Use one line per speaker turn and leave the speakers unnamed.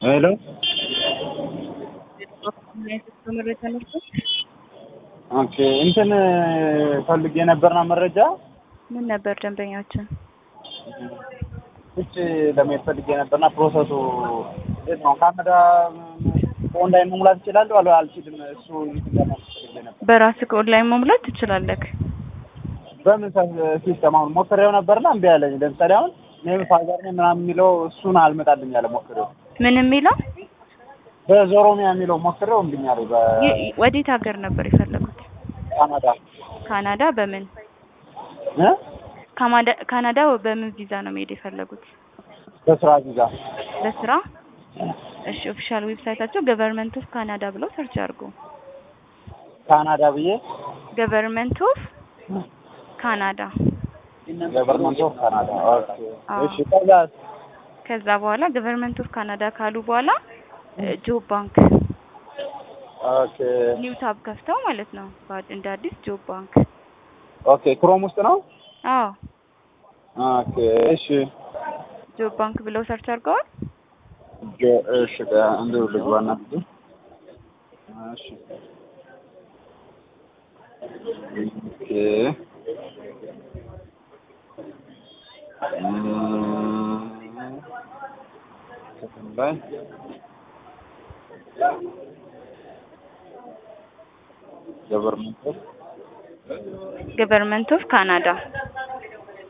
ሄሎ ኦኬ እንትን ፈልጌ ነበርና መረጃ
ምን ነበር ደንበኛችን
እቺ ለመሄድ ፈልጌ ነበርና ፕሮሰሱ እንዴት ነው? ካናዳ ኦንላይን መሙላት እችላለሁ አልችልም? እሱ ፈልጌ ነበር።
በራስህ ኦንላይን መሙላት ትችላለህ።
በምን ሲስተም አሁን ሞክሬው ነበርና እምቢ አለኝ። ለምሳሌ አሁን ኔም ፋዘር ነኝ ምናምን የሚለው እሱን አልመጣልኝ አለ ሞክሬው።
ምን የሚለው
በዞሮሚያ የሚለው ሞክሬው እምቢ አለኝ።
ወዴት ሀገር ነበር የፈለጉት?
ካናዳ።
ካናዳ በምን ካናዳ በምን ቪዛ ነው መሄድ የፈለጉት?
በስራ ቪዛ።
በስራ? እሺ ኦፊሻል ዌብሳይታቸው ገቨርንመንት ኦፍ ካናዳ ብለው ሰርች አድርጉ።
ካናዳ ብዬ
ገቨርንመንት ኦፍ ካናዳ
ገቨርንመንት ኦፍ ካናዳ። ኦኬ እሺ። ከዛ
በኋላ ገቨርንመንት ኦፍ ካናዳ ካሉ በኋላ ጆብ ባንክ
ኦኬ
ኒው ታብ ከፍተው ማለት ነው። እንደ አዲስ ጆብ ባንክ።
ኦኬ ክሮም ውስጥ ነው?
አዎ።
ኦኬ እሺ።
ጆብ ባንክ ብለው ሰርች አድርገዋል?
እሺ እንደው ልግባና እሺ ኦኬ ባይ ገቨርንመንት ኦፍ
ገቨርንመንት ኦፍ ካናዳ